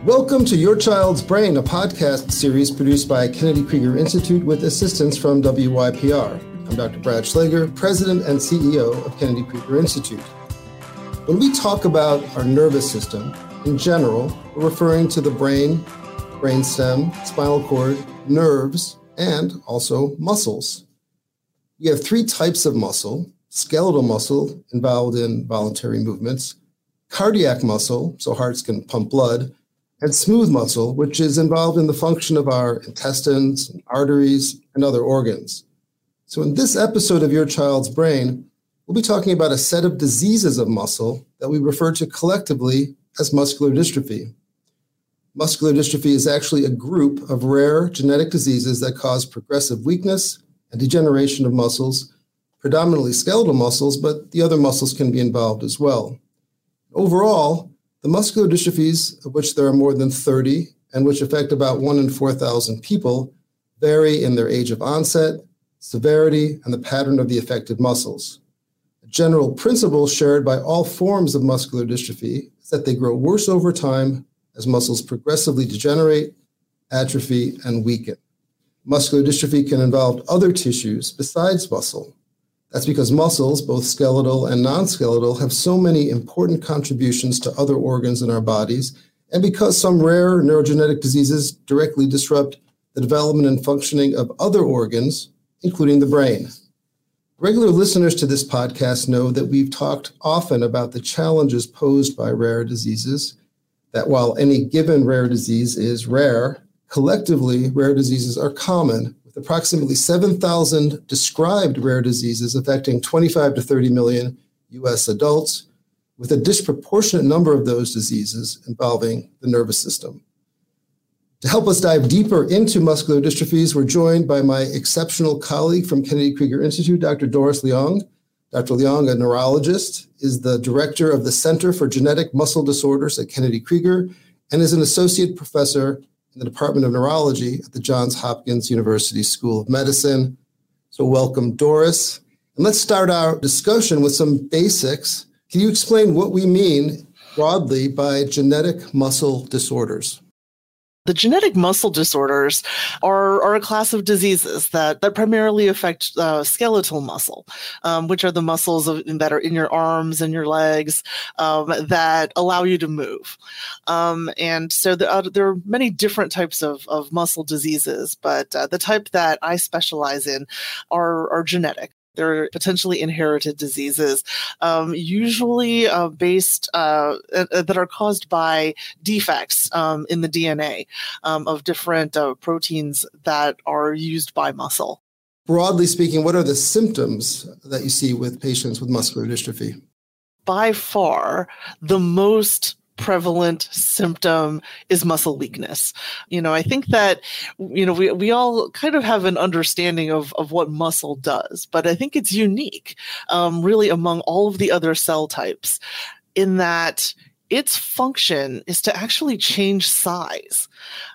Welcome to Your Child's Brain, a podcast series produced by Kennedy Krieger Institute with assistance from WYPR. I'm Dr. Brad Schlager, President and CEO of Kennedy Krieger Institute. When we talk about our nervous system, in general, we're referring to the brain, brainstem, spinal cord, nerves, and also muscles. We have three types of muscle: skeletal muscle, involved in voluntary movements; cardiac muscle, so hearts can pump blood; and smooth muscle, which is involved in the function of our intestines, arteries, and other organs. So in this episode of Your Child's Brain, we'll be talking about a set of diseases of muscle that we refer to collectively as muscular dystrophy. Muscular dystrophy is actually a group of rare genetic diseases that cause progressive weakness and degeneration of muscles, predominantly skeletal muscles, but the other muscles can be involved as well. Overall, the muscular dystrophies, of which there are more than 30 and which affect about 1 in 4,000 people, vary in their age of onset, severity, and the pattern of the affected muscles. A general principle shared by all forms of muscular dystrophy is that they grow worse over time as muscles progressively degenerate, atrophy, and weaken. Muscular dystrophy can involve other tissues besides muscle. That's because muscles, both skeletal and non-skeletal, have so many important contributions to other organs in our bodies, and because some rare neurogenetic diseases directly disrupt the development and functioning of other organs, including the brain. Regular listeners to this podcast know that we've talked often about the challenges posed by rare diseases, that while any given rare disease is rare, collectively, rare diseases are common, with approximately 7,000 described rare diseases affecting 25 to 30 million U.S. adults, with a disproportionate number of those diseases involving the nervous system. To help us dive deeper into muscular dystrophies, we're joined by my exceptional colleague from Kennedy Krieger Institute, Dr. Doris Leong. Dr. Leong, a neurologist, is the director of the Center for Genetic Muscle Disorders at Kennedy Krieger and is an associate professor in the Department of Neurology at the Johns Hopkins University School of Medicine. So welcome, Doris. And let's start our discussion with some basics. Can you explain what we mean broadly by genetic muscle disorders? The genetic muscle disorders are a class of diseases that primarily affect skeletal muscle, which are the muscles that are in your arms and your legs that allow you to move. And so there are many different types of muscle diseases, but the type that I specialize in are genetic. They're potentially inherited diseases, usually based that are caused by defects in the DNA of different proteins that are used by muscle. Broadly speaking, what are the symptoms that you see with patients with muscular dystrophy? By far, the most prevalent symptom is muscle weakness. I think that, we all kind of have an understanding of what muscle does, but I think it's unique, really among all of the other cell types, in that its function is to actually change size.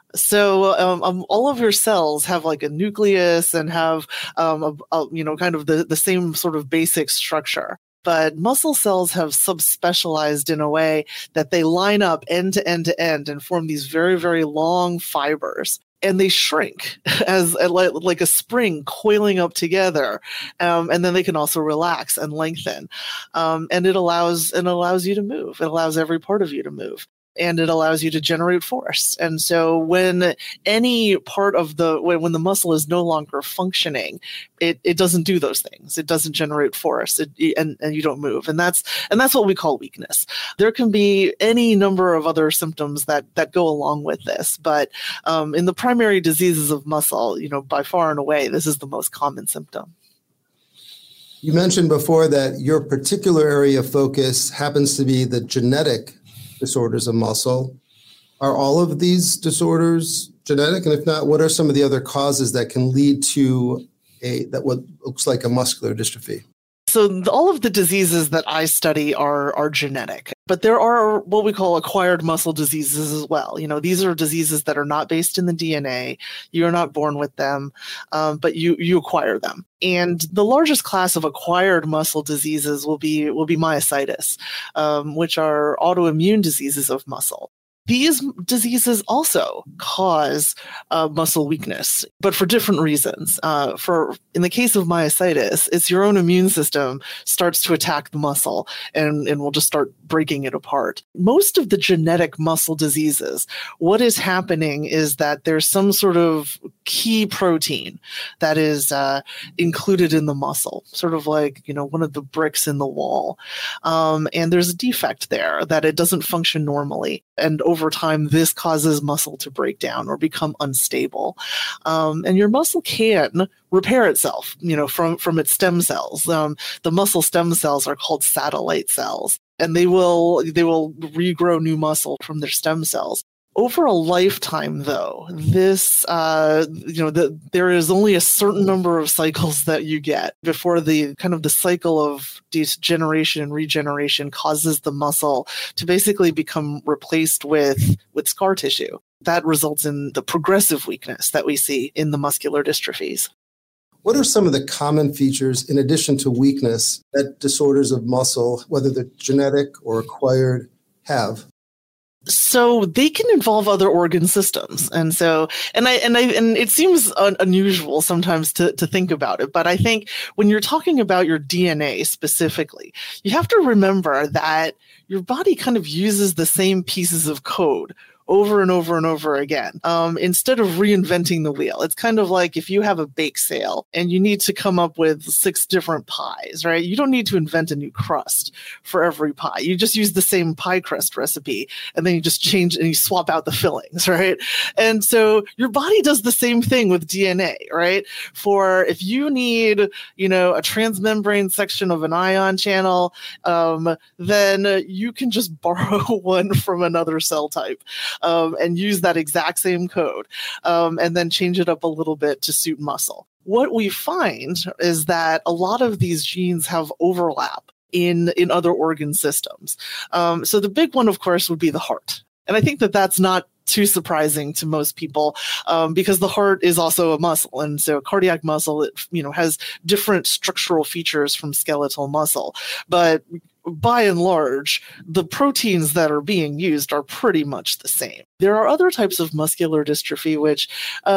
So all of your cells have like a nucleus and have, kind of the same sort of basic structure. But muscle cells have subspecialized in a way that they line up end to end to end and form these very, very long fibers. And they shrink as like a spring coiling up together. And then they can also relax and lengthen. And it allows you to move. It allows every part of you to move. And it allows you to generate force. And so when any part of when the muscle is no longer functioning, it doesn't do those things. It doesn't generate force, and you don't move. And that's what we call weakness. There can be any number of other symptoms that go along with this, but in the primary diseases of muscle, by far and away, this is the most common symptom. You mentioned before that your particular area of focus happens to be the genetic disorders of muscle. Are all of these disorders genetic? And if not, what are some of the other causes that can lead to what looks like a muscular dystrophy? So all of the diseases that I study are genetic, but there are what we call acquired muscle diseases as well. These are diseases that are not based in the DNA. You're not born with them, but you acquire them. And the largest class of acquired muscle diseases will be myositis, which are autoimmune diseases of muscle. These diseases also cause muscle weakness, but for different reasons. In the case of myositis, it's your own immune system starts to attack the muscle and will just start breaking it apart. Most of the genetic muscle diseases, what is happening is that there's some sort of key protein that is included in the muscle, sort of like, one of the bricks in the wall. And there's a defect there that it doesn't function normally. And over time, this causes muscle to break down or become unstable. And your muscle can repair itself, from its stem cells. The muscle stem cells are called satellite cells, and they will regrow new muscle from their stem cells. Over a lifetime, though, this, there is only a certain number of cycles that you get before the cycle of degeneration and regeneration causes the muscle to basically become replaced with scar tissue. That results in the progressive weakness that we see in the muscular dystrophies. What are some of the common features, in addition to weakness, that disorders of muscle, whether they're genetic or acquired, have? So they can involve other organ systems. And it seems unusual sometimes to think about it. But I think when you're talking about your DNA specifically, you have to remember that your body kind of uses the same pieces of code over and over and over again, instead of reinventing the wheel. It's kind of like if you have a bake sale and you need to come up with 6 different pies, right? You don't need to invent a new crust for every pie. You just use the same pie crust recipe, and then you just change and you swap out the fillings, right? And so your body does the same thing with DNA, right? For if you need, a transmembrane section of an ion channel, then you can just borrow one from another cell type. And use that exact same code, and then change it up a little bit to suit muscle. What we find is that a lot of these genes have overlap in other organ systems. So the big one, of course, would be the heart. And I think that that's not too surprising to most people, because the heart is also a muscle. And so cardiac muscle, has different structural features from skeletal muscle. But by and large, the proteins that are being used are pretty much the same. There are other types of muscular dystrophy, which,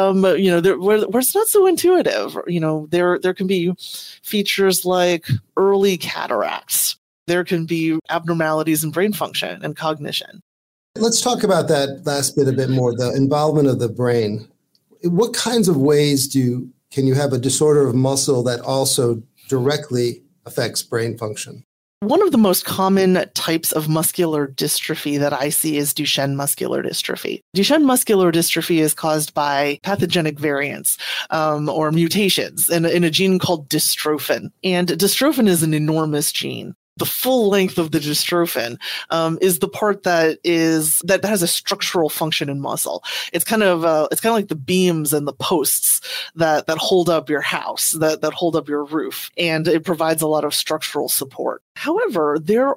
where it's not so intuitive. There can be features like early cataracts. There can be abnormalities in brain function and cognition. Let's talk about that last bit a bit more, the involvement of the brain. What kinds of ways can you have a disorder of muscle that also directly affects brain function? One of the most common types of muscular dystrophy that I see is Duchenne muscular dystrophy. Duchenne muscular dystrophy is caused by pathogenic variants or mutations in a gene called dystrophin. And dystrophin is an enormous gene. The full length of the dystrophin is the part that has a structural function in muscle. It's kind of like the beams and the posts that hold up your house, that hold up your roof, and it provides a lot of structural support. However,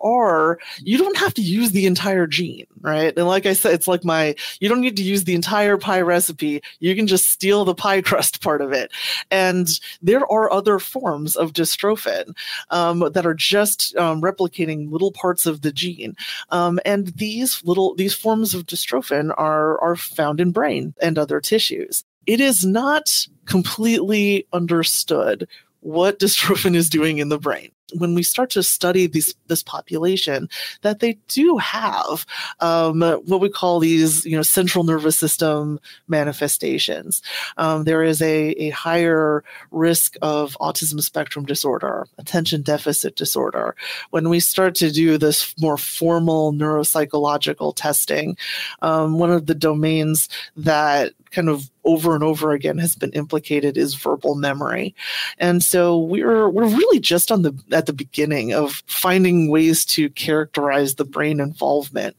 you don't have to use the entire gene, right? And like I said, it's like you don't need to use the entire pie recipe. You can just steal the pie crust part of it. And there are other forms of dystrophin that are just replicating little parts of the gene. And these forms of dystrophin are found in brain and other tissues. It is not completely understood what dystrophin is doing in the brain. When we start to study this population, that they do have what we call these, central nervous system manifestations. There is a higher risk of autism spectrum disorder, attention deficit disorder. When we start to do this more formal neuropsychological testing, one of the domains that kind of over and over again has been implicated is verbal memory. And so we're really just at the beginning of finding ways to characterize the brain involvement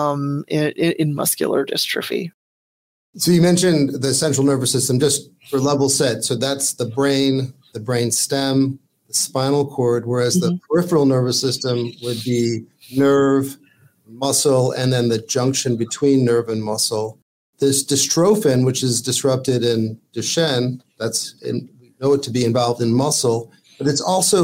in muscular dystrophy. So you mentioned the central nervous system, just for level set. So that's the brain stem, the spinal cord, whereas the peripheral nervous system would be nerve, muscle, and then the junction between nerve and muscle. This dystrophin, which is disrupted in Duchenne, we know it to be involved in muscle, but it's also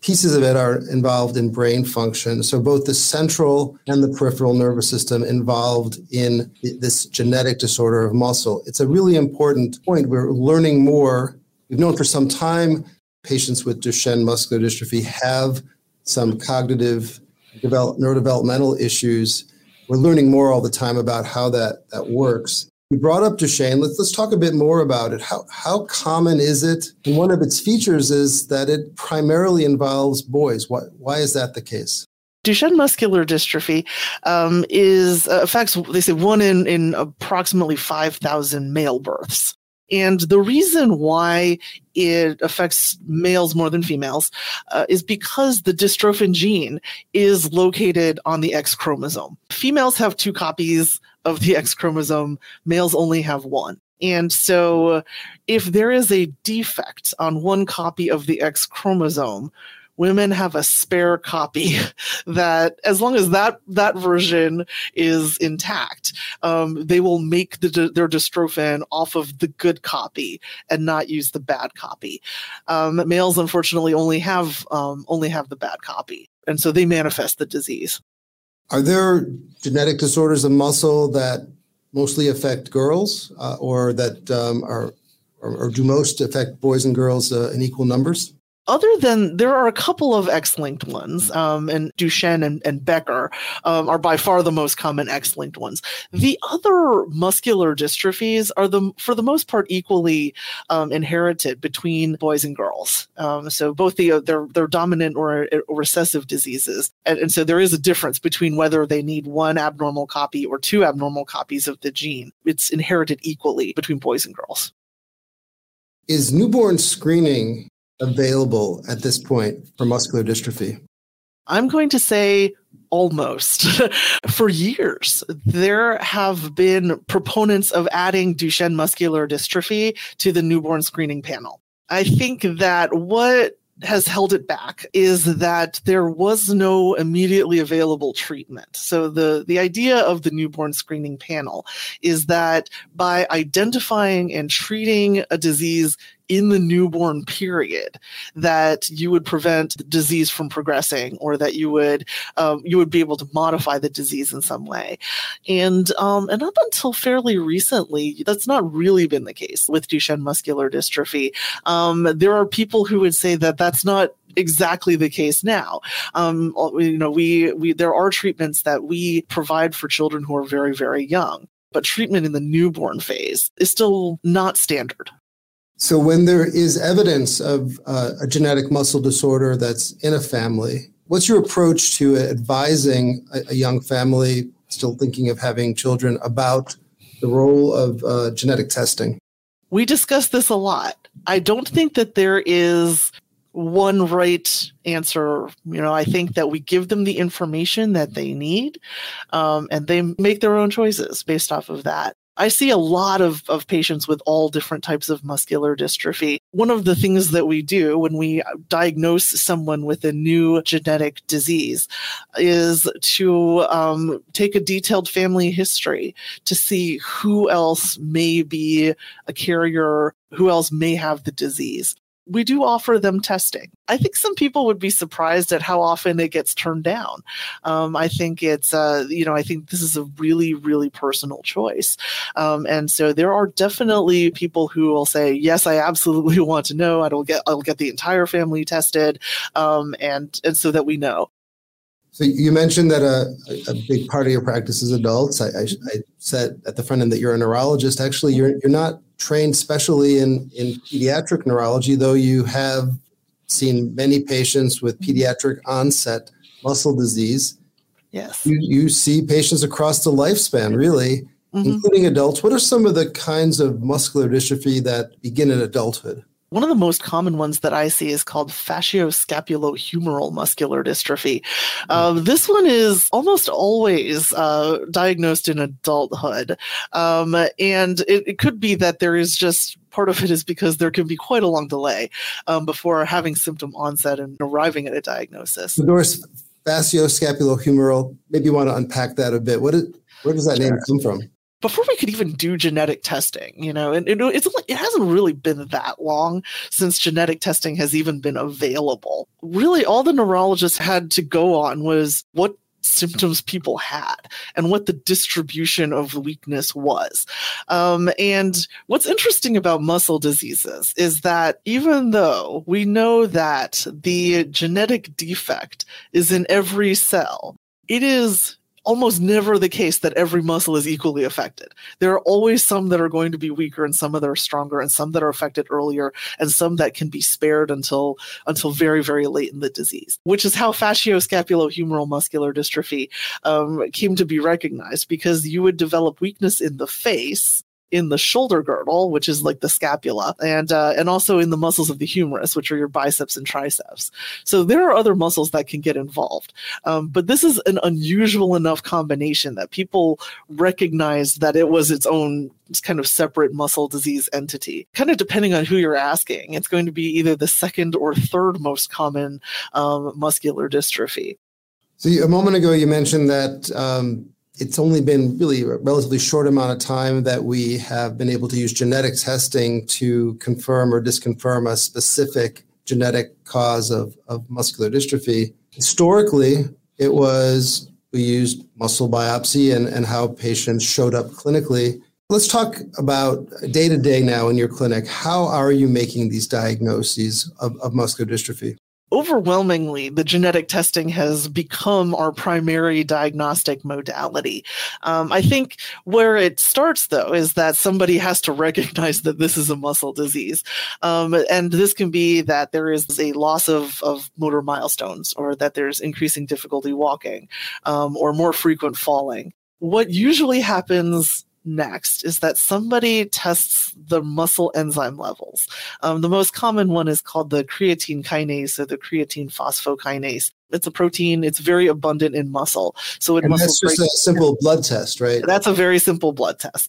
pieces of it are involved in brain function. So both the central and the peripheral nervous system involved in this genetic disorder of muscle. It's a really important point. We're learning more. We've known for some time patients with Duchenne muscular dystrophy have some cognitive neurodevelopmental issues. We're learning more all the time about how that works. You brought up Duchenne. Let's talk a bit more about it. How common is it? And one of its features is that it primarily involves boys. Why is that the case? Duchenne muscular dystrophy affects, they say, one in approximately 5,000 male births. And the reason why it affects males more than females is because the dystrophin gene is located on the X chromosome. Females have 2 copies of the X chromosome, males only have 1. And so if there is a defect on 1 copy of the X chromosome, women have a spare copy that, as long as that version is intact, they will make their dystrophin off of the good copy and not use the bad copy. Males, unfortunately, only have the bad copy, and so they manifest the disease. Are there genetic disorders of muscle that mostly affect girls, or that or do most affect boys and girls in equal numbers? Other than, there are a couple of X-linked ones, and Duchenne and Becker are by far the most common X-linked ones. The other muscular dystrophies are, for the most part, equally inherited between boys and girls. So both they're dominant or recessive diseases, and so there is a difference between whether they need 1 abnormal copy or 2 abnormal copies of the gene. It's inherited equally between boys and girls. Is newborn screening available at this point for muscular dystrophy? I'm going to say almost. For years, there have been proponents of adding Duchenne muscular dystrophy to the newborn screening panel. I think that what has held it back is that there was no immediately available treatment. So the idea of the newborn screening panel is that by identifying and treating a disease in the newborn period, that you would prevent the disease from progressing, or that you would be able to modify the disease in some way. And up until fairly recently, that's not really been the case with Duchenne muscular dystrophy. There are people who would say that that's not exactly the case now. There are treatments that we provide for children who are very, very young, but treatment in the newborn phase is still not standard. So when there is evidence of a genetic muscle disorder that's in a family, what's your approach to advising a young family still thinking of having children about the role of genetic testing? We discuss this a lot. I don't think that there is one right answer. I think that we give them the information that they need, and they make their own choices based off of that. I see a lot of patients with all different types of muscular dystrophy. One of the things that we do when we diagnose someone with a new genetic disease is to take a detailed family history to see who else may be a carrier, who else may have the disease. We do offer them testing. I think some people would be surprised at how often it gets turned down. I think it's, I think this is a really, really personal choice. And so there are definitely people who will say, yes, I absolutely want to know. I'll get the entire family tested, and so that we know. So you mentioned that a big part of your practice is adults. I said at the front end that you're a neurologist. Actually, you're not trained specially in pediatric neurology, though you have seen many patients with pediatric onset muscle disease. Yes. You see patients across the lifespan, really, including adults. What are some of the kinds of muscular dystrophy that begin in adulthood? One of the most common ones that I see is called fascioscapulohumeral muscular dystrophy. This one is almost always diagnosed in adulthood. And it could be that there is just part of it is because there can be quite a long delay before having symptom onset and arriving at a diagnosis. Doris, fascioscapulohumeral, maybe you want to unpack that a bit. Where does that name come from? before we could even do genetic testing, and it hasn't really been that long since genetic testing has even been available. Really, all the neurologists had to go on was what symptoms people had and what the distribution of weakness was. And what's interesting about muscle diseases is that even though we know that the genetic defect is in every cell, it is almost never the case that every muscle is equally affected. There are always some that are going to be weaker and some that are stronger and some that are affected earlier and some that can be spared until very, very late in the disease, which is how facioscapulohumeral muscular dystrophy came to be recognized, because you would develop weakness in the face, in the shoulder girdle, which is like the scapula, and also in the muscles of the humerus, which are your biceps and triceps. So there are other muscles that can get involved. But this is an unusual enough combination that people recognized that it was its own kind of separate muscle disease entity. Kind of depending on who you're asking, it's going to be either the second or third most common muscular dystrophy. So a moment ago, you mentioned that it's only been really a relatively short amount of time that we have been able to use genetic testing to confirm or disconfirm a specific genetic cause of muscular dystrophy. Historically, we used muscle biopsy and how patients showed up clinically. Let's talk about day-to-day now in your clinic. How are you making these diagnoses of muscular dystrophy? Overwhelmingly, the genetic testing has become our primary diagnostic modality. I think where it starts, though, is that somebody has to recognize that this is a muscle disease. And this can be that there is a loss of motor milestones, or that there's increasing difficulty walking, or more frequent falling. What usually happens next is that somebody tests the muscle enzyme levels. The most common one is called the creatine kinase, or the creatine phosphokinase. It's a protein. It's very abundant in muscle. So that's just a simple blood test, right? That's a very simple blood test.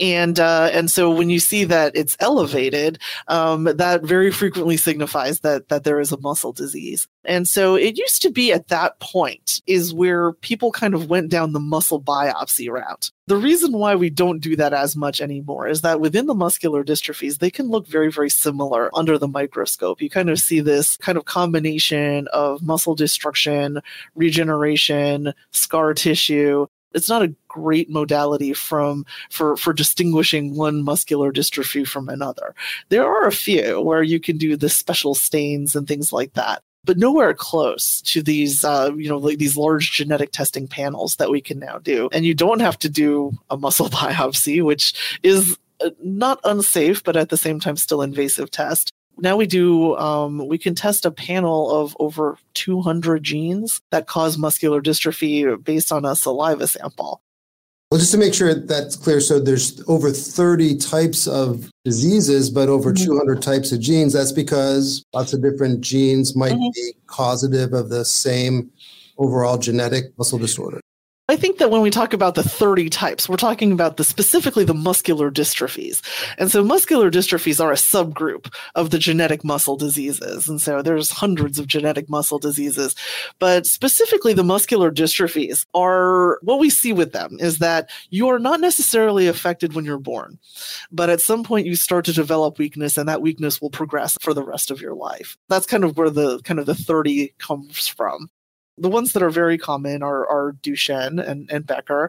And so when you see that it's elevated, that very frequently signifies that there is a muscle disease. And so it used to be at that point is where people kind of went down the muscle biopsy route. The reason why we don't do that as much anymore is that within the muscular dystrophies, they can look very, very similar under the microscope. You kind of see this kind of combination of muscle destruction, regeneration, scar tissue. It's not a great modality for distinguishing one muscular dystrophy from another. There are a few where you can do the special stains and things like that, but nowhere close to these, like these large genetic testing panels that we can now do. And you don't have to do a muscle biopsy, which is not unsafe, but at the same time still invasive test. Now we can test a panel of over 200 genes that cause muscular dystrophy based on a saliva sample. Well, just to make sure that's clear, so there's over 30 types of diseases, but over 200 types of genes. That's because lots of different genes might be causative of the same overall genetic muscle disorder. I think that when we talk about the 30 types, we're talking about specifically the muscular dystrophies. And so muscular dystrophies are a subgroup of the genetic muscle diseases. And so there's hundreds of genetic muscle diseases. But specifically the muscular dystrophies are, what we see with them is that you are not necessarily affected when you're born. But at some point you start to develop weakness, and that weakness will progress for the rest of your life. That's kind of where the 30 comes from. The ones that are very common are Duchenne and Becker,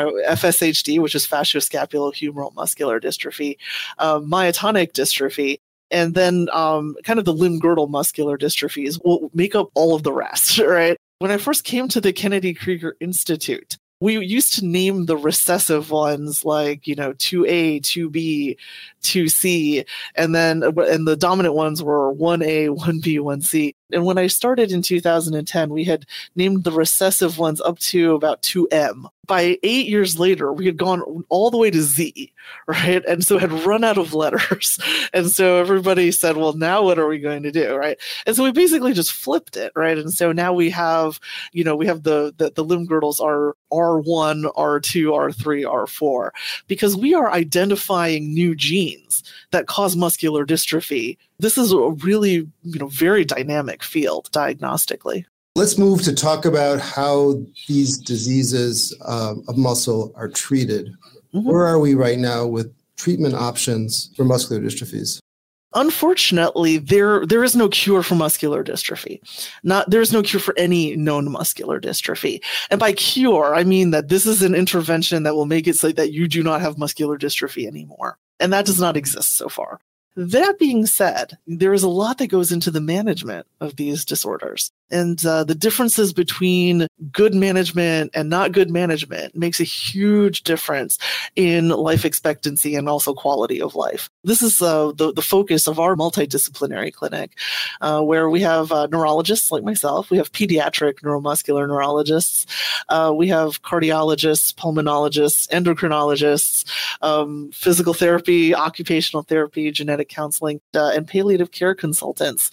FSHD, which is facioscapulohumeral muscular dystrophy, myotonic dystrophy, and then kind of the limb-girdle muscular dystrophies will make up all of the rest, right? When I first came to the Kennedy Krieger Institute, we used to name the recessive ones like, 2A, 2B, 2C, and the dominant ones were 1A, 1B, 1C. And when I started in 2010, we had named the recessive ones up to about 2M. By 8 years later, we had gone all the way to Z, right? And so had run out of letters. And so everybody said, well, now what are we going to do, right? And so we basically just flipped it, right? And so now we have, the limb girdles are R1, R2, R3, R4, because we are identifying new genes that cause muscular dystrophy. This is a really, very dynamic field diagnostically. Let's move to talk about how these diseases of muscle are treated. Mm-hmm. Where are we right now with treatment options for muscular dystrophies? Unfortunately, there is no cure for muscular dystrophy. There's no cure for any known muscular dystrophy. And by cure, I mean that this is an intervention that will make it so that you do not have muscular dystrophy anymore. And that does not exist so far. That being said, there is a lot that goes into the management of these disorders. And the differences between good management and not good management makes a huge difference in life expectancy and also quality of life. This is the focus of our multidisciplinary clinic, where we have neurologists like myself. We have pediatric neuromuscular neurologists. We have cardiologists, pulmonologists, endocrinologists, physical therapy, occupational therapy, genetic counseling, and palliative care consultants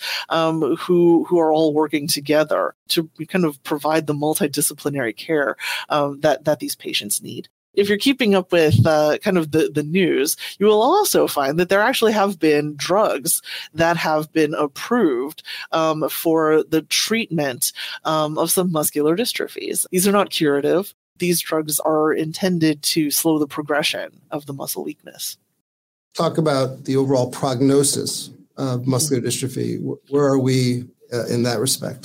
who are all working together to kind of provide the multidisciplinary care that these patients need. If you're keeping up with kind of the news, you will also find that there actually have been drugs that have been approved for the treatment of some muscular dystrophies. These are not curative. These drugs are intended to slow the progression of the muscle weakness. Talk about the overall prognosis of muscular dystrophy. Where are we in that respect?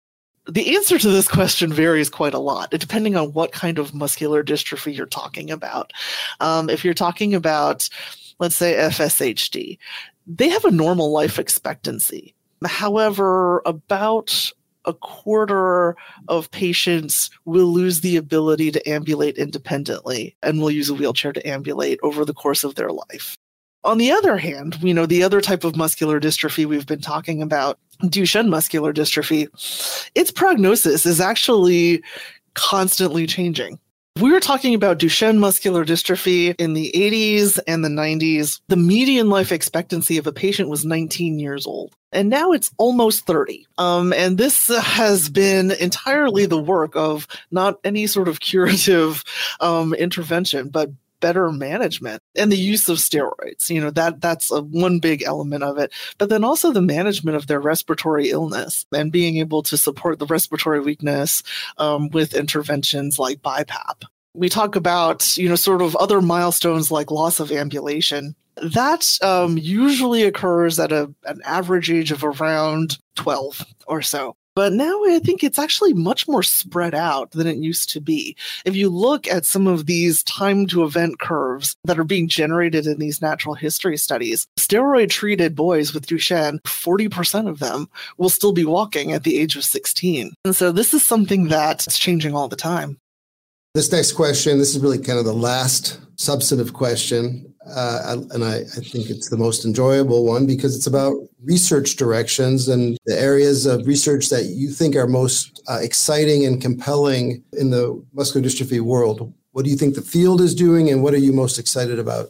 The answer to this question varies quite a lot, depending on what kind of muscular dystrophy you're talking about. If you're talking about, let's say, FSHD, they have a normal life expectancy. However, about a quarter of patients will lose the ability to ambulate independently and will use a wheelchair to ambulate over the course of their life. On the other hand, the other type of muscular dystrophy we've been talking about, Duchenne muscular dystrophy, its prognosis is actually constantly changing. We were talking about Duchenne muscular dystrophy in the 80s and the 90s. The median life expectancy of a patient was 19 years old. And now it's almost 30. And this has been entirely the work of not any sort of curative intervention, but better management and the use of steroids. That's one big element of it. But then also the management of their respiratory illness and being able to support the respiratory weakness with interventions like BiPAP. We talk about, sort of other milestones like loss of ambulation. That usually occurs at an average age of around 12 or so. But now I think it's actually much more spread out than it used to be. If you look at some of these time to event curves that are being generated in these natural history studies, steroid-treated boys with Duchenne, 40% of them will still be walking at the age of 16. And so this is something that's changing all the time. This next question, this is really kind of the last substantive question, and I think it's the most enjoyable one because it's about research directions and the areas of research that you think are most exciting and compelling in the muscular dystrophy world. What do you think the field is doing, and what are you most excited about?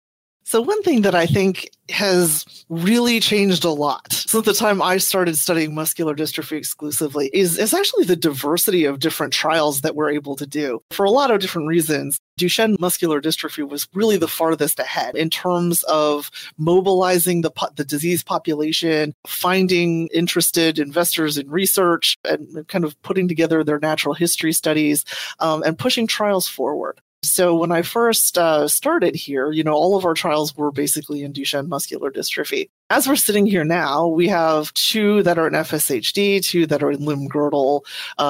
So one thing that I think has really changed a lot since the time I started studying muscular dystrophy exclusively is actually the diversity of different trials that we're able to do. For a lot of different reasons, Duchenne muscular dystrophy was really the farthest ahead in terms of mobilizing the disease population, finding interested investors in research, and kind of putting together their natural history studies and pushing trials forward. So when I first started here, all of our trials were basically in Duchenne muscular dystrophy. As we're sitting here now, we have 2 that are in FSHD, 2 that are in limb-girdle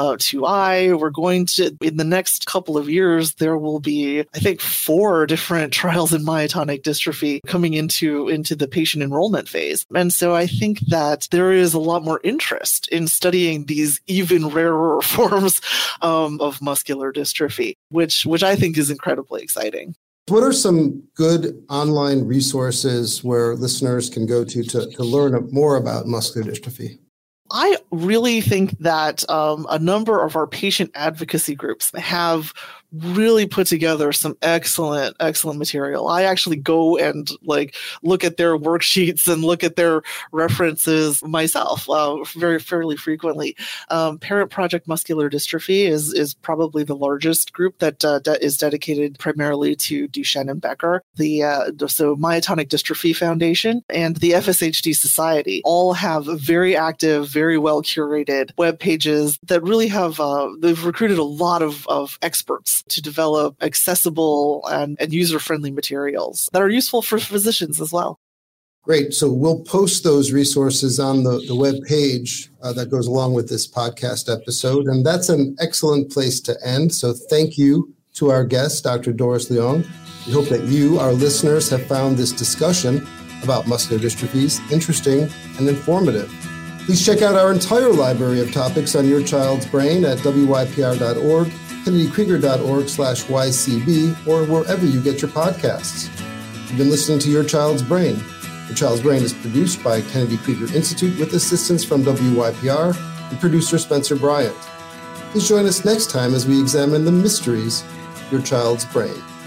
2I. We're going to, in the next couple of years, there will be, I think, 4 different trials in myotonic dystrophy coming into the patient enrollment phase. And so I think that there is a lot more interest in studying these even rarer forms of muscular dystrophy, which I think is incredibly exciting. What are some good online resources where listeners can go to learn more about muscular dystrophy? I really think that a number of our patient advocacy groups have really put together some excellent material. I actually go and look at their worksheets and look at their references myself fairly frequently. Parent Project Muscular Dystrophy is probably the largest group that is dedicated primarily to Duchenne and Becker. So Myotonic Dystrophy Foundation and the FSHD Society all have very active, very well curated web pages that really have they've recruited a lot of experts to develop accessible and user-friendly materials that are useful for physicians as well. Great. So we'll post those resources on the web page that goes along with this podcast episode. And that's an excellent place to end. So thank you to our guest, Dr. Doris Leong. We hope that you, our listeners, have found this discussion about muscular dystrophies interesting and informative. Please check out our entire library of topics on your child's brain at wypr.org, kennedykrieger.org/YCB, or wherever you get your podcasts. You've been listening to Your Child's Brain. Your Child's Brain is produced by Kennedy Krieger Institute with assistance from WYPR and producer Spencer Bryant. Please join us next time as we examine the mysteries of your child's brain.